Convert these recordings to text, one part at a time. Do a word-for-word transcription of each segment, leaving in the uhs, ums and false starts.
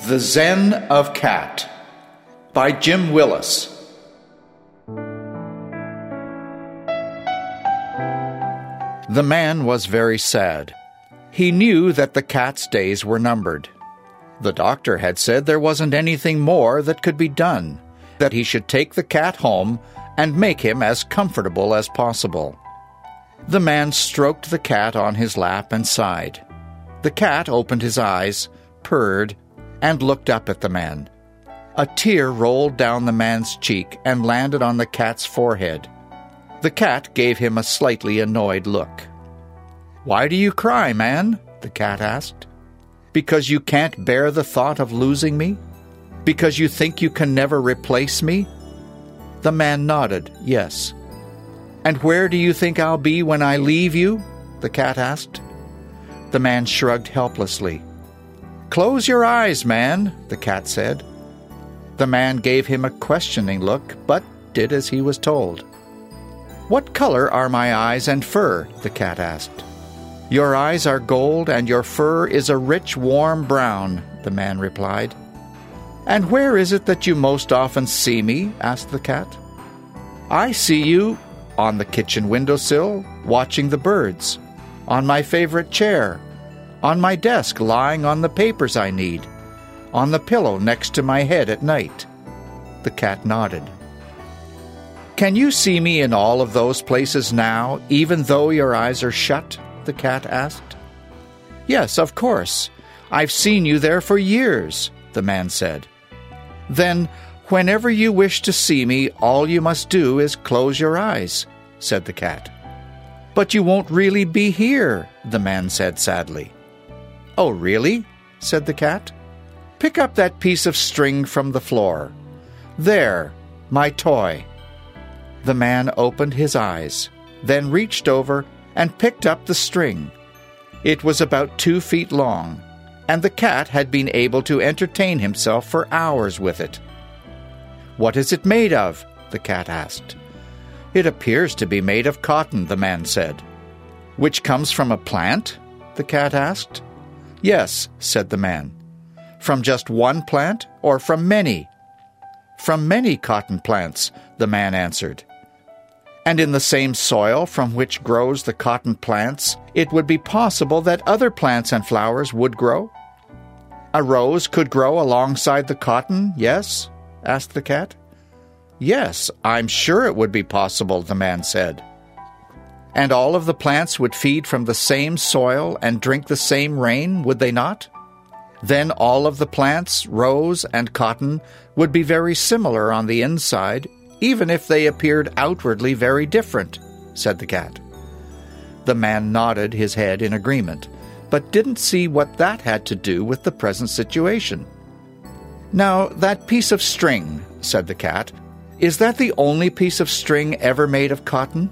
The Zen of Cat by Jim Willis. The man was very sad. He knew that the cat's days were numbered. The doctor had said there wasn't anything more that could be done, that he should take the cat home and make him as comfortable as possible. The man stroked the cat on his lap and sighed. The cat opened his eyes, purred, and looked up at the man. A tear rolled down the man's cheek and landed on the cat's forehead. The cat gave him a slightly annoyed look. "Why do you cry, man?" the cat asked. "Because you can't bear the thought of losing me? Because you think you can never replace me?" The man nodded, yes. "And where do you think I'll be when I leave you?" the cat asked. The man shrugged helplessly. "Close your eyes, man," the cat said. The man gave him a questioning look, but did as he was told. "What color are my eyes and fur?" the cat asked. "Your eyes are gold, and your fur is a rich, warm brown," the man replied. "And where is it that you most often see me?" asked the cat. "I see you on the kitchen windowsill, watching the birds, on my favorite chair, on my desk lying on the papers I need, on the pillow next to my head at night." The cat nodded. "Can you see me in all of those places now, even though your eyes are shut?" the cat asked. "Yes, of course. I've seen you there for years," the man said. "Then, whenever you wish to see me, all you must do is close your eyes," said the cat. "But you won't really be here," the man said sadly. "Oh, really?" said the cat. "Pick up that piece of string from the floor. There, my toy." The man opened his eyes, then reached over and picked up the string. It was about two feet long, and the cat had been able to entertain himself for hours with it. "What is it made of?" the cat asked. "It appears to be made of cotton," the man said. "Which comes from a plant?" the cat asked. "Yes," said the man. "From just one plant or from many?" "From many cotton plants," the man answered. "And in the same soil from which grows the cotton plants, it would be possible that other plants and flowers would grow?" "A rose could grow alongside the cotton, yes?" asked the cat. "Yes, I'm sure it would be possible," the man said. "And all of the plants would feed from the same soil and drink the same rain, would they not? Then all of the plants, rose and cotton, would be very similar on the inside, even if they appeared outwardly very different," said the cat. The man nodded his head in agreement, but didn't see what that had to do with the present situation. "Now, that piece of string," said the cat, "is that the only piece of string ever made of cotton?"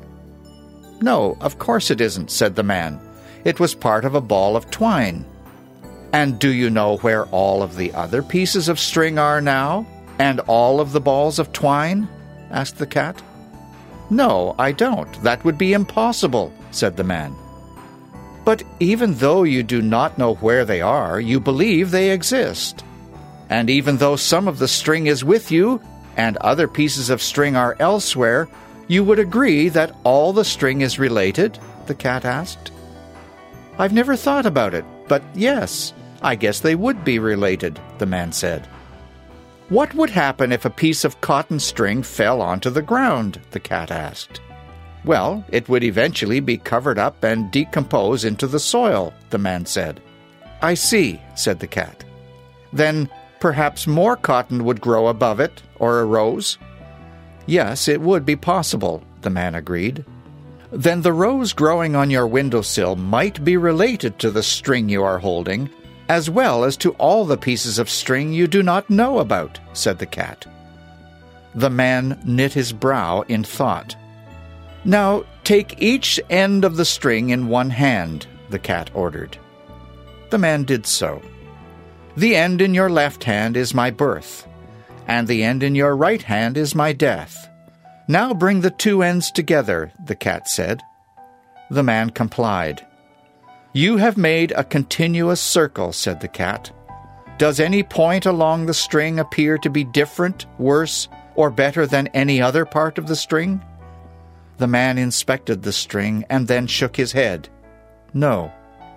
"No, of course it isn't," said the man. "It was part of a ball of twine." "And do you know where all of the other pieces of string are now, and all of the balls of twine?" asked the cat. "No, I don't. That would be impossible," said the man. "But even though you do not know where they are, you believe they exist. And even though some of the string is with you, and other pieces of string are elsewhere, you would agree that all the string is related?" the cat asked. "I've never thought about it, but yes, I guess they would be related," the man said. "What would happen if a piece of cotton string fell onto the ground?" the cat asked. "Well, it would eventually be covered up and decompose into the soil," the man said. "I see," said the cat. "Then perhaps more cotton would grow above it, or a rose?" "Yes, it would be possible," the man agreed. "Then the rose growing on your windowsill might be related to the string you are holding, as well as to all the pieces of string you do not know about," said the cat. The man knit his brow in thought. "Now take each end of the string in one hand," the cat ordered. The man did so. "The end in your left hand is my birth, and the end in your right hand is my death. Now bring the two ends together," the cat said. The man complied. "You have made a continuous circle," said the cat. Does any point along the string appear to be different, worse, or better than any other part of the string?" The man inspected the string and then shook his head. "No."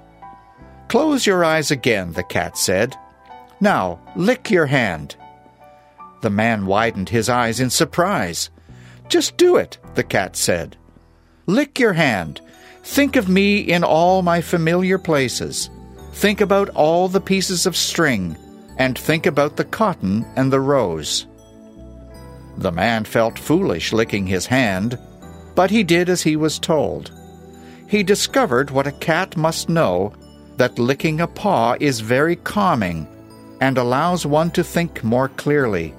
"Close your eyes again," the cat said. "Now, lick your hand." The man widened his eyes in surprise. "Just do it," the cat said. "Lick your hand. Think of me in all my familiar places. Think about all the pieces of string, and think about the cotton and the rose." The man felt foolish licking his hand, but he did as he was told. He discovered what a cat must know, that licking a paw is very calming and allows one to think more clearly.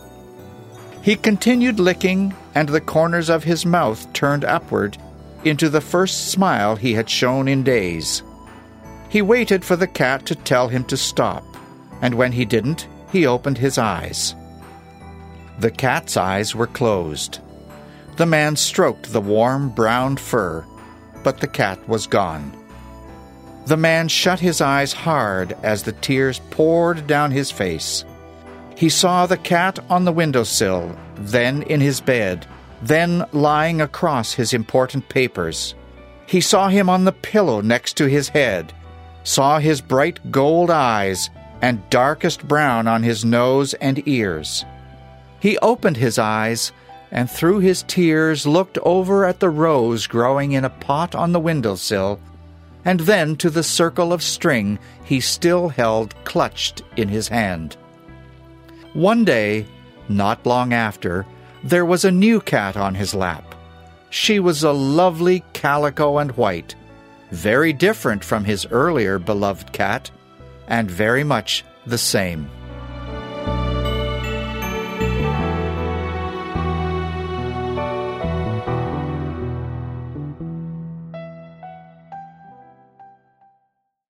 He continued licking, and the corners of his mouth turned upward into the first smile he had shown in days. He waited for the cat to tell him to stop, and when he didn't, he opened his eyes. The cat's eyes were closed. The man stroked the warm brown fur, but the cat was gone. The man shut his eyes hard as the tears poured down his face. He saw the cat on the windowsill, then in his bed, then lying across his important papers. He saw him on the pillow next to his head, saw his bright gold eyes and darkest brown on his nose and ears. He opened his eyes, and through his tears looked over at the rose growing in a pot on the windowsill, and then to the circle of string he still held clutched in his hand. One day, not long after, there was a new cat on his lap. She was a lovely calico and white, very different from his earlier beloved cat, and very much the same.